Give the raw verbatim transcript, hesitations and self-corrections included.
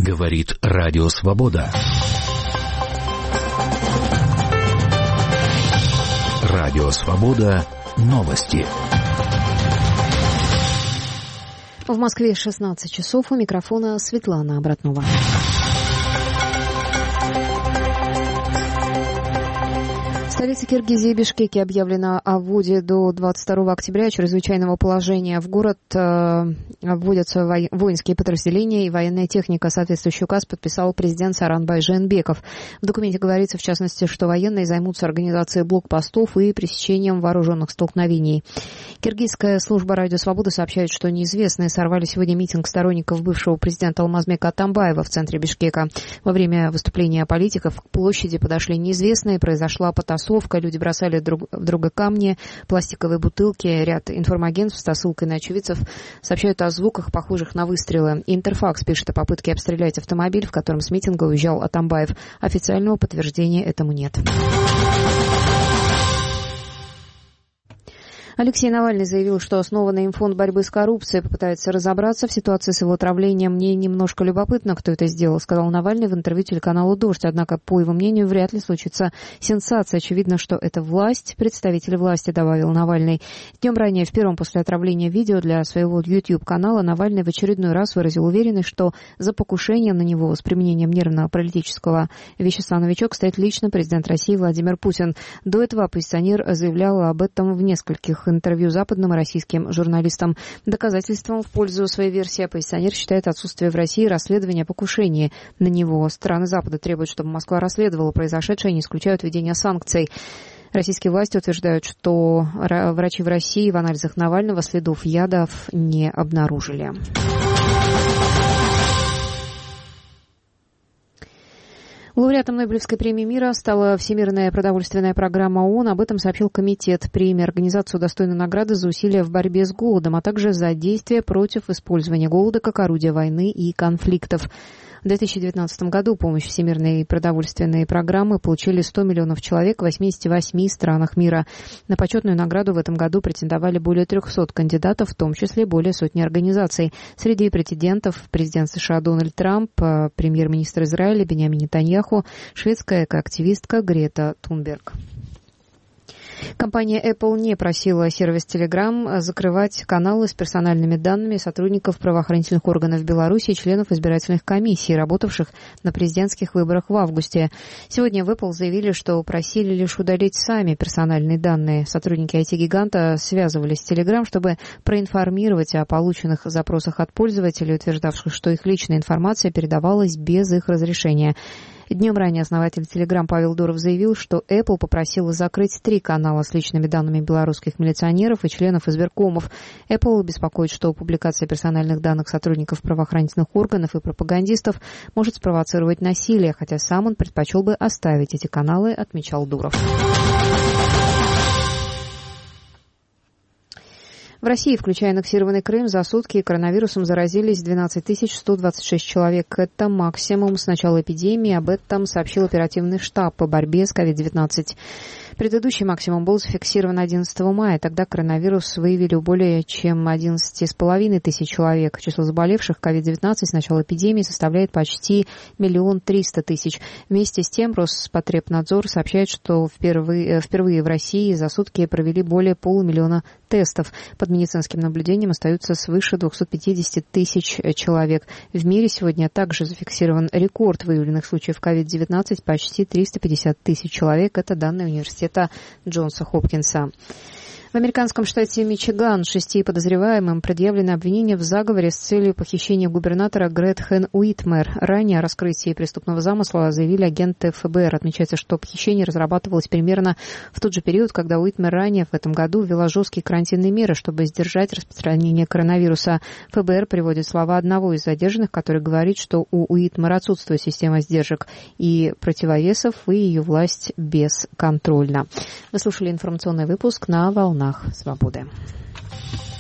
Говорит Радио Свобода. Радио Свобода. Новости. В Москве шестнадцать часов. У микрофона Светлана Обратнова. В столице Киргизии Бишкеке объявлено о вводе до двадцать второго октября чрезвычайного положения. В город э, вводятся во- воинские подразделения и военная техника. Соответствующий указ подписал президент Сооронбай Жээнбеков. В документе говорится, в частности, что военные займутся организацией блокпостов и пресечением вооруженных столкновений. Киргизская служба Радио Свобода сообщает, что неизвестные сорвали сегодня митинг сторонников бывшего президента Алмазбека Атамбаева в центре Бишкека. Во время выступления политиков к площади подошли неизвестные, произошла потасовка. Люди бросали друг в друга камни, пластиковые бутылки. Ряд информагентств со ссылкой на очевидцев сообщают о звуках, похожих на выстрелы. Интерфакс пишет о попытке обстрелять автомобиль, в котором с митинга уезжал Атамбаев. Официального подтверждения этому нет. Алексей Навальный заявил, что основанный им фонд борьбы с коррупцией попытается разобраться в ситуации с его отравлением. «Мне немножко любопытно, кто это сделал», — сказал Навальный в интервью телеканалу «Дождь». Однако, по его мнению, вряд ли случится сенсация. Очевидно, что это власть, представители власти, добавил Навальный. Днем ранее, в первом после отравления видео для своего YouTube-канала, Навальный в очередной раз выразил уверенность, что за покушение на него с применением нервно-паралитического вещества «Новичок» стоит лично президент России Владимир Путин. До этого оппозиционер заявлял об этом в нескольких интервью западным и российским журналистам. Доказательством в пользу своей версии оппозиционер считает отсутствие в России расследования о покушении на него. Страны Запада требуют, чтобы Москва расследовала произошедшее, не исключают введения санкций. Российские власти утверждают, что врачи в России в анализах Навального следов ядов не обнаружили. Лауреатом Нобелевской премии мира стала Всемирная продовольственная программа ООН. Об этом сообщил комитет премии. Организацию удостоены награды за усилия в борьбе с голодом, а также за действия против использования голода как орудия войны и конфликтов. В две тысячи девятнадцатом году помощь Всемирной продовольственной программы получили сто миллионов человек в восьмидесяти восьми странах мира. На почетную награду в этом году претендовали более трехсот кандидатов, в том числе более сотни организаций. Среди претендентов президент США Дональд Трамп, премьер-министр Израиля Биньямин Нетаньяху, шведская экоактивистка Грета Тунберг. Компания Apple не просила сервис Telegram закрывать каналы с персональными данными сотрудников правоохранительных органов Беларуси и членов избирательных комиссий, работавших на президентских выборах в августе. Сегодня в Apple заявили, что просили лишь удалить сами персональные данные. Сотрудники ай ти-гиганта связывались с Telegram, чтобы проинформировать о полученных запросах от пользователей, утверждавших, что их личная информация передавалась без их разрешения. Днем ранее основатель Telegram Павел Дуров заявил, что Apple попросила закрыть три канала с личными данными белорусских милиционеров и членов избиркомов. Apple беспокоит, что публикация персональных данных сотрудников правоохранительных органов и пропагандистов может спровоцировать насилие, хотя сам он предпочел бы оставить эти каналы, отмечал Дуров. В России, включая аннексированный Крым, за сутки коронавирусом заразились двенадцать тысяч сто двадцать шесть человек. Это максимум с начала эпидемии. Об этом сообщил оперативный штаб по борьбе с ковид девятнадцать. Предыдущий максимум был зафиксирован одиннадцатого мая. Тогда коронавирус выявили у более чем одиннадцати с половиной тысяч человек. Число заболевших ковид девятнадцать с начала эпидемии составляет почти миллион триста тысяч. Вместе с тем Роспотребнадзор сообщает, что впервые, впервые в России за сутки провели более полумиллиона тестов. Под медицинским наблюдением остаются свыше двухсот пятидесяти тысяч человек. В мире сегодня также зафиксирован рекорд выявленных случаев ковид девятнадцать, почти триста пятьдесят тысяч человек. Это данные университета Джонса Хопкинса. В американском штате Мичиган шести подозреваемым предъявлено обвинение в заговоре с целью похищения губернатора Гретхен Уитмер. Ранее о раскрытии преступного замысла заявили агенты эф бэ эр. Отмечается, что похищение разрабатывалось примерно в тот же период, когда Уитмер ранее в этом году ввела жесткие карантинные меры, чтобы сдержать распространение коронавируса. эф бэ эр приводит слова одного из задержанных, который говорит, что у Уитмера отсутствует система сдержек и противовесов, и ее власть бесконтрольна. Вы слушали информационный выпуск на волнах Свободы.